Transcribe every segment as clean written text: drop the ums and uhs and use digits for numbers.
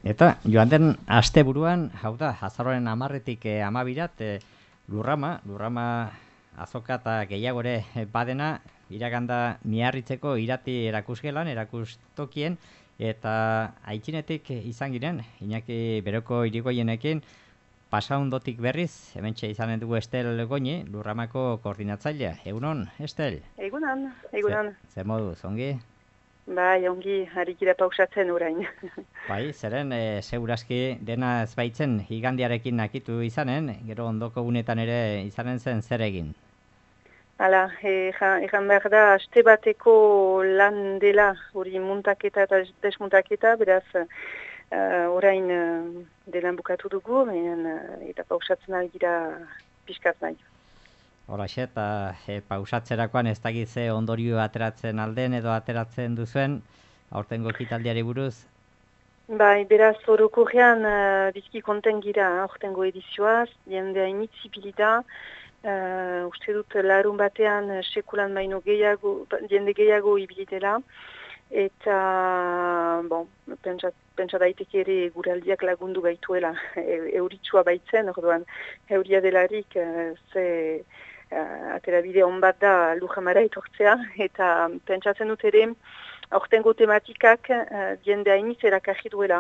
Eta joan den asteburuan, hau da, azaroaren 10-tik 12-rat, lurrama azoka eta gehiago ere badena, iraganda Miarritzeko irati erakusgelan, erakustokien, eta aitzinetik izan giren, Iñaki Beroko Irigoienekin, pasaundotik berriz, hementxe izanen dugu Estel Goñi, lurramako koordinatzailea. Egunon, Estel? Egunan, egunan. Ze moduz, ongi? Bai, ongi, harik gira pausatzen orain. Bai, zeren, segurazki dena ez baitzen igandiarekin nakitu izanen, gero ondoko gunetan ere izanen zen zer egin. Hala, egan behar da, aste bateko lan dela, hori muntaketa eta desmuntaketa, beraz, orain delan bukatu dugu, eta pausatzen ari gira pixkat nahi. Horaxe, eta pausatzerakoan ez dakit ze ondorio ateratzen alden edo ateratzen duzuen, aurtengo ekitaldiari buruz? Bai, beraz, orokorrean bizki konten gira aurtengo edizioaz, jendea initzibilita, uste dut larun batean sekulan baino jende gehiago ibilitela, eta, bon, pentsa daiteke ere guraldiak lagundu baituela, euritsua baitzen, orduan, euria delarik, aterabide on bat da Lujamara etortzea, eta pentsatzen dut ere, aurtengo tematikak jende hainitz erakarri duela.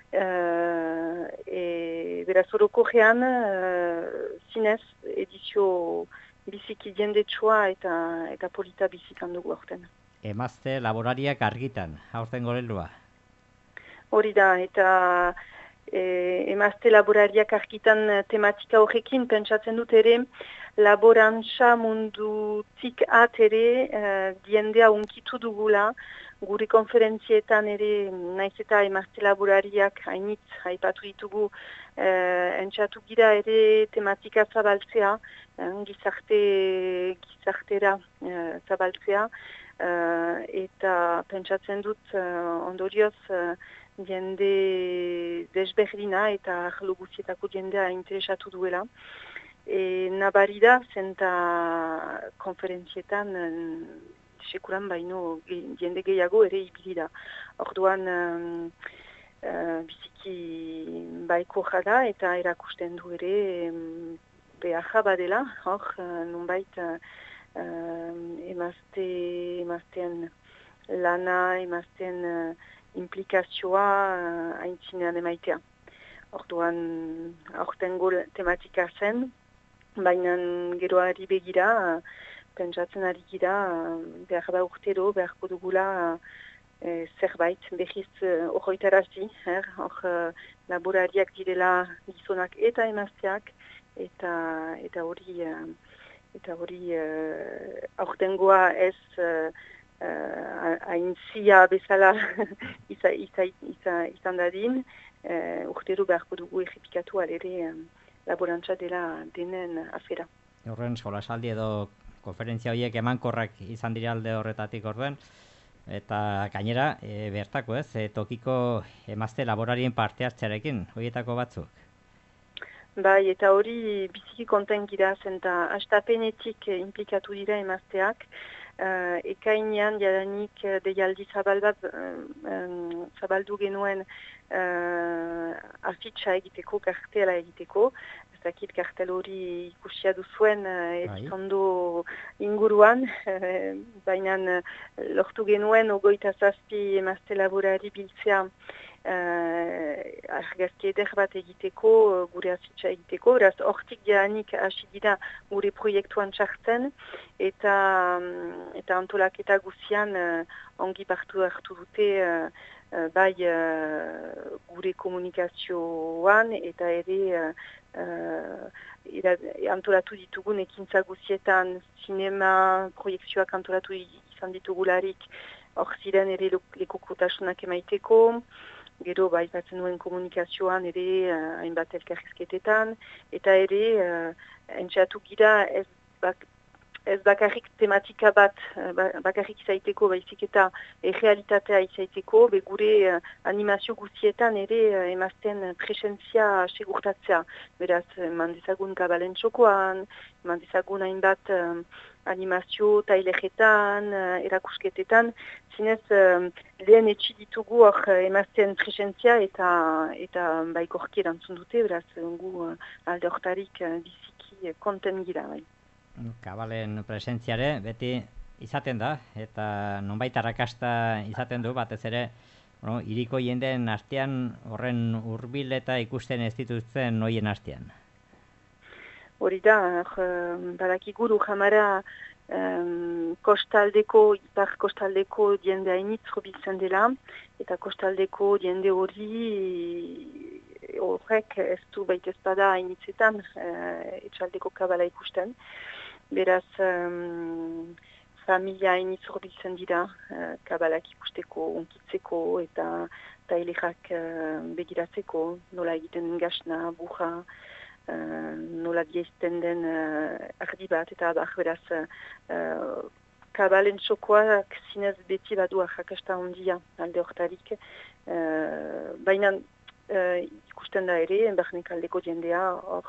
Beraz orokorrean, zinez, edizio biziki jendetsua eta polita bizikan dugu aurten. Emazte laborariak argitan, aurtengo lelua? Hori da, eta emazte laborariak argitan tematika horrekin pentsatzen dut ere, laborantza mundutik ere jendea unkitu dugula, gure konferentzietan ere naiz eta emazte laborariak hainitz aipatu ditugu, entxatu gira ere tematika zabaltzea, gizartera zabaltzea, eta pentsatzen dut ondorioz jende desberdina eta arlo guztietako jendea interesatu duela. Nabari da, zenta konferentzietan sekulan baino jende gehiago ere ibili da. Orduan biziki baiko jada eta erakusten du ere beharra badela, hor nunbait emazteen lana, emazteen implikazioa aintzinean emaitea. Orduan aurtengo tematika zen, baina geroari begira, pentsatzen ari gira, behar da urtero, beharko dugula zerbait, behiz horretarazi, hor laborariak direla gizonak eta emazteak, eta hori aurtengoa ez aintzia bezala izan dadin, urtero beharko dugu errepikatu alere laborantza dela denen afera. Horren, solasaldi edo konferentzia horiek emankorrak izan dira alde horretatik orduen, eta gainera, bertako ez, tokiko emazte laborarien parte hartzearekin, horietako batzuk? Bai, eta hori biziki konten gira, zenta hastapenetik implikatu dira emazteak, ekainean jadanik deialdi zabaldu genuen afitxa egiteko, kartela egiteko, ez dakit kartel hori ikusia duzuen editondo inguruan, baina lortu genuen 27 emazte laborari biltzea argazki eder bat egiteko, gure afitxa egiteko, eraz hortik jadanik hasi dira gure proiektuan txartzen, eta antolaketa guzian ongi partu hartu dute bai gure komunikazioan eta ere antolatu ditugun ekintza guzietan, sinema proiektzioak antolatu izan ditugularik, hor ziren ere lekukotasunak emaiteko, gero bai batzen duen komunikazioan ere hainbat elkarrizketetan, eta ere entxatu gira ez bakarrik tematika bat bakarrik izaiteko, baizik eta realitatea izaiteko, gure animazio guztietan ere emazten presentzia segurtatzea. Beraz, mandezagun kabalen txokoan, mandezagun hainbat animazio, taileretan, erakusketetan, zinez lehen etxi ditugu hor emazten presentzia eta baikorki erantzun dute, beraz gu alde hortarik biziki konten gira. Bai. Kabalen presentziare beti izaten da, eta nonbait arrakasta izaten du, batez ere, hiriko jendeen artean horren hurbil eta ikusten ez dituzten noien artean. Hori da, badakigu Lujamara ipar kostaldeko jende hainitz hobiltzen dela, eta kostaldeko jende horrek ez du baita ezpada hainitzetan etxaldeko kabala ikusten. Beraz, familia hainitz hobiltzen dira, kabalak ikusteko, onkitzeko eta tailerak begiratzeko, nola egiten gasna, buja, nola diezten den ardi bat eta abar, beraz kabalen txokoak zinez beti badu arrakasta ondia alde hortarik, baina ikusten da ere, enbarnek aldeko jendea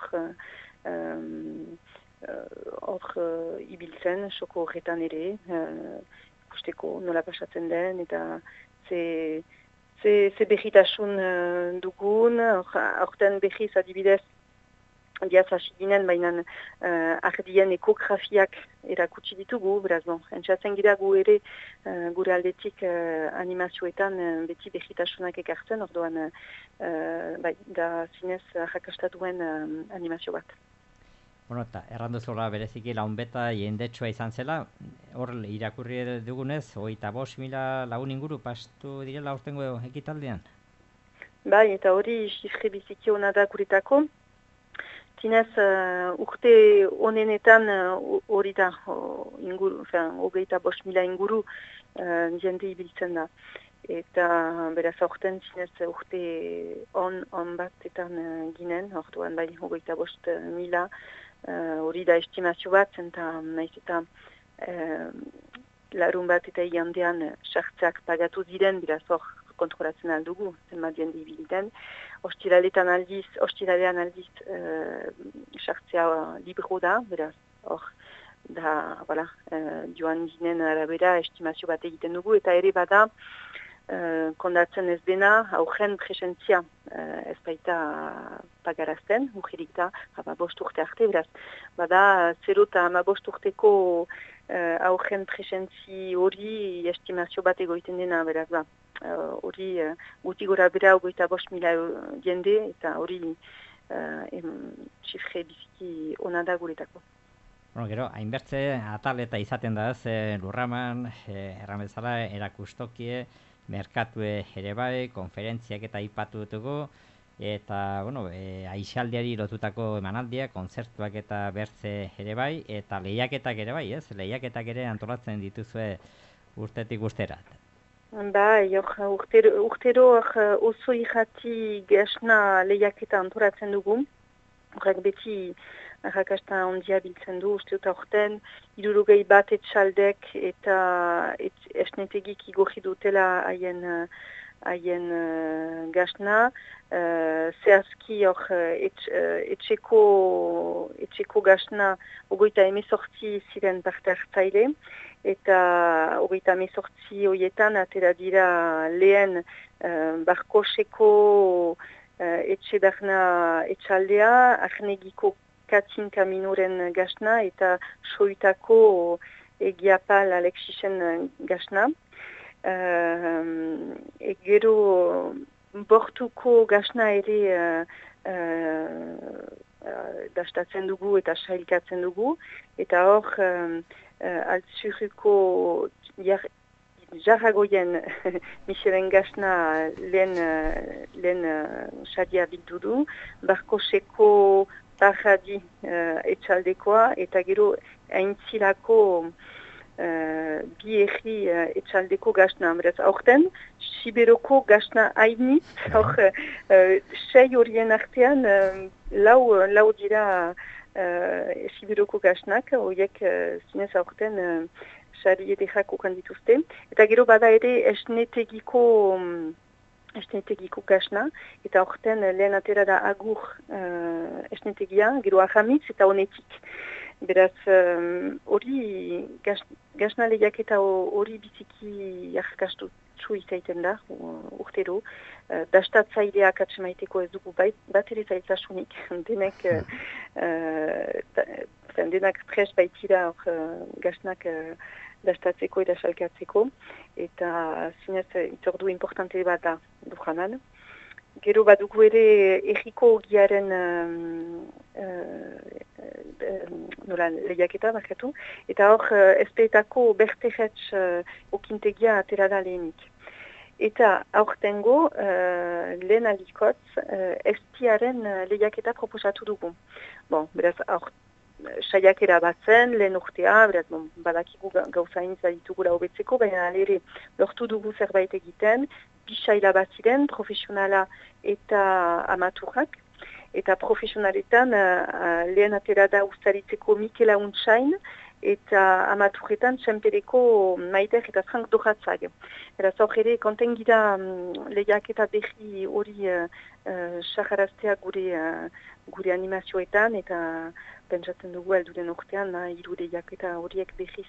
hor ibiltzen, txoko horretan ere, ikusteko nola pasatzen den eta ze behitasun dugun, horten behiz adibidez, diaz hasi ginen, baina ardien ekografiak erakutsi ditugu, beraz, entzatzen gira gu ere gure aldetik animazioetan beti behitasunak ekartzen, orduan da zinez arrakastatuen animazio bat. Eta erranduzola bereziki launbeta jendetsua izan zela, hor irakurri dugunez, 25.000 lagun inguru pastu direla aurtengo ekitaldean? Bai, eta hori xifre biziki hona da guretako. Zinez, urte honenetan hori da, 25.000 inguru jende ibiltzen da. Eta beraz aurten zinez urte on batetan ginen, orduan bai 25.000 hori da estimazio bat, eta naiz eta larun bat eta igandean sartzeak pagatu ziren, beraz hor kontrolatzen aldugu, zenbat jende ibiliten. Ostiralean aldiz sartzea libro da, beraz hor da, joan ginen arabera estimazio bat egiten dugu, eta ere bada kondatzen ez dena, aurren presentzia ez baita pagarazten, mugirik da, 5 urte arte, beraz, bada 0 eta 5 urteko aurren presentzi hori estimazio bat egoiten dena, beraz, hori guti gora bera 25.000 jende, eta hori xifre biziki ona da guretako. Gero, hainbertze atal eta izaten da ez, Lurraman, erramezala, erakustokie, merkatue ere bai, konferentziak eta aipatu dutugu, eta, aisialdiari lotutako emanaldiak, kontzertuak eta bertze ere bai, eta lehiaketak ere bai, ez? Lehiaketak ere antolatzen dituzue urtetik urterat. Bai, urtero oso irrati gasna lehiaketa antolatzen dugu, horrek beti arrakasta ondia biltzen du, uste dut aurten, 61 etxaldek eta esnetegik igorri dutela haien gasna. Zehazki hor etxeko gasna 28 ziren parte hartzaile, eta 28 horietan atera dira lehen Barkoseko etxedarna etxaldea, Arnegiko Katzinka Minoren gasna eta Soitako Egiapal Alexisen gasna. Gero Bortuko gasna ere dastatzen dugu eta sailkatzen dugu, eta hor Altzuruko Jarragoien Michelen gasna lehen sadia bildu du, Barkoseko Tarradi etxaldekoa, eta gero aintzilako bi erri etxaldeko gasna. Beraz, aurten, Siberoko gasna hainitz, hor 6 horien artean, lau dira Siberoko gasnak, horiek zinez aurten sari edekak okan dituzte. Eta gero bada ere esnetegiko gasna, eta aurten lehen atera da agur esnetegia, gero ahamitz eta honetik. Beraz, hori gasna lehiaketa hori biziki jarkastu izaiten da, urtero. Dastatzaileak atsemaiteko ez dugu bat ere zailtasunik. Denak pres baitira gasnak dastatzeko eta salkatzeko. Eta zinez itzordu importante bat da Lujanan. Gero badugu ere erriko ogiaren lehiaketa bakatu. Eta hor espeetako berteretz okintegia atera da lehenik. Eta aurtengo lehen alikotz estiaren lehiaketa proposatu dugu. Beraz, saiakera batzen, lehen urtea, beraz, badakigu gauzain zaditugula hobetzeko, baina alere lortu dugu zerbait egiten, bisaila bat ziren, profesionala eta amaturrak, eta profesionaletan lehen atera da ustaritzeko Mikela Untsain, eta amaturretan txempereko Maider eta Frank Doratzag. Eraz hor ere, konten gira lehiaketa berri hori saharaztea gure animazioetan, eta pentsatzen dugu alduren urtean, hiru lehiaketa horiek berriz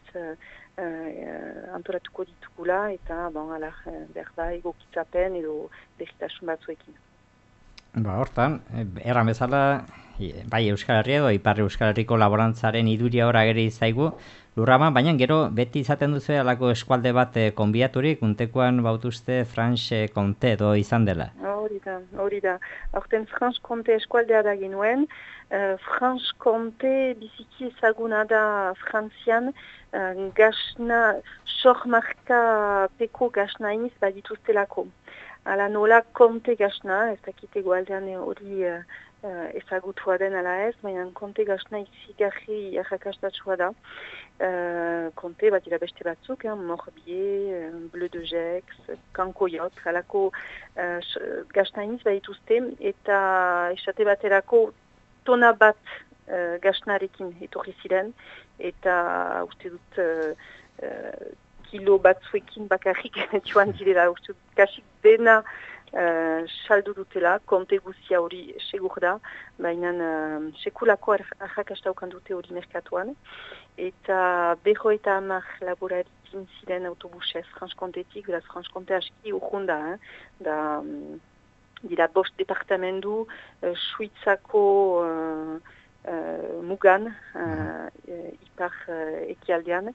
antolatuko ditugula, eta berda egokitzapen edo berritasun batzuekin. Hortan, erran bezala, bai Euskal Herria edo Ipar Euskal Herriko laborantzaren iduria hor ageri zaigu Lurrama, baina gero beti izaten duzu alako eskualde bat konbiaturik, untekoan bautuzte Franche Comté edo izan dela. Hori da. Horten Franche Comté eskualdea da genuen. Franche Comté biziki ezaguna da Frantzian, gasna, sormarka peko gasna iniz badituztelako. Ala nola konte gasna, ez dakite gualdean hori ezagutua den ala ez, baina konte gasna izigarri errakastatua da. Konte bat dira beste batzuk, Morbier, Bleu de Gex, Kankoiot, halako gasna iniz badituzte, eta esate baterako tona bat gasnarekin etorri ziren, eta uste dut kilo batzuekin bakarrik joan direla, uste dut kasik dena saldu dutela, konte guzia hori segur da, baina sekulako arrakastaukan dute hori merkatuan. Eta 50 laboraritin ziren autobusez Franche-Comtétik, beraz Franche-Comté aski urrunda, dira 5 departamendu, Suitzako mugan, ipar ekialdean,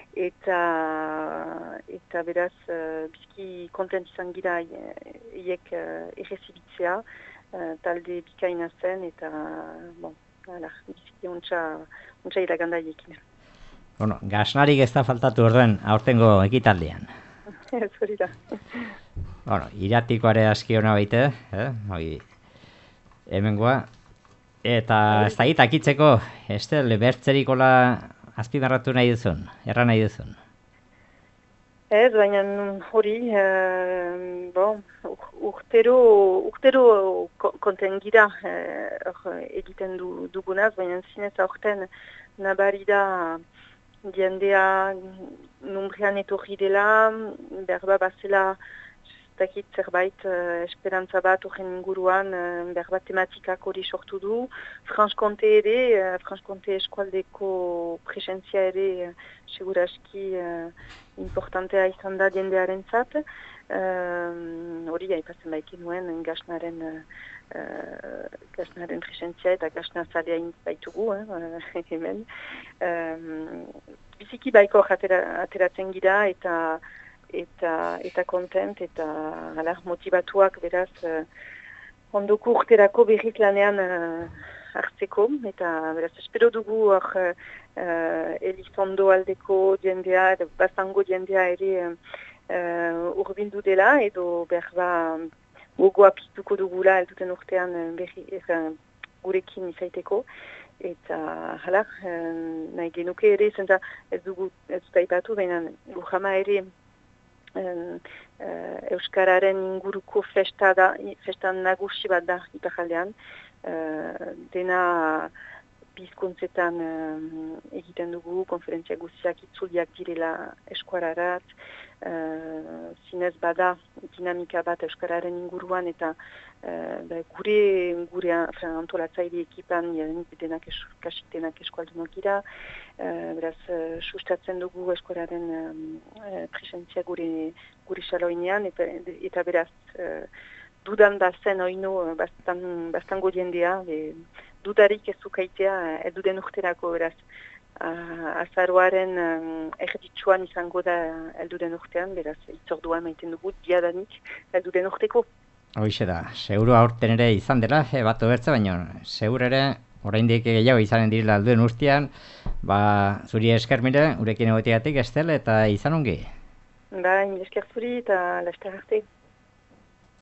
eta beraz bizki kontent izan gira eiek errezibitzea, talde bikaina zen, eta bizki ontsa iraganda eiekin. Gasnarik ez da faltatu orduen aurtengo ekitaldean. Ez hori da. Iratikoare aski hona baite, hemengoa. Eta ez da gitakitzeko, Estel, bertzerikola azpimarratu nahi duzun, erra nahi duzun? Ez, baina hori, urtero konten gira egiten dugunaz, baina zinez aurten nabari da diendea numbrean etorri dela, berba bazela dakit zerbait esperantza bat horren inguruan berbat tematikak hori sortu du. Franche-Comté ere, Franche-Comté eskualdeko presentzia ere seguraski importantea izan da jendearen zat. Hori aipatzen baikin nuen gasnaren presentzia eta gasna zalea baitugu hemen. Biziki baiko ateratzen gira eta kontent eta motivatuak beraz ondoko urterako berriz lanean hartzeko, eta beraz espero dugu Elizondo aldeko jendea, bastango jendea ere urbildu dela, edo berba gogoa piztuko dugula elduten urtean gurekin izaiteko. Eta nahi genuke ere, zenta ez dut aipatu, baina Lujama ere Euskararen inguruko festa nagusi bat da Iparraldean. Dena bizkontzetan egiten dugu, konferentzia guztiak itzuliak direla eskuararat, zinez bada dinamika bat euskararen inguruan eta gure antolatzaile ekipan kasik denak eskualdunak dira, beraz sustatzen dugu eskuararen presentzia gure xaloinean eta beraz dudan bazen oino bastango jendea, dudarik ez zukaitea elduden urterako beraz. Azaroaren erditsuan izango da elduden urtean, beraz itzordua maiten dugu diadanik elduden urteko. Hoixe da, seguru aurten ere izan dela, bat bertza, baina segur ere oraindik gehiago izanen direla elduden urtean, zuri esker mire, urekin egoteatik Estel eta izan ongi. Mila esker zuri eta laster arte.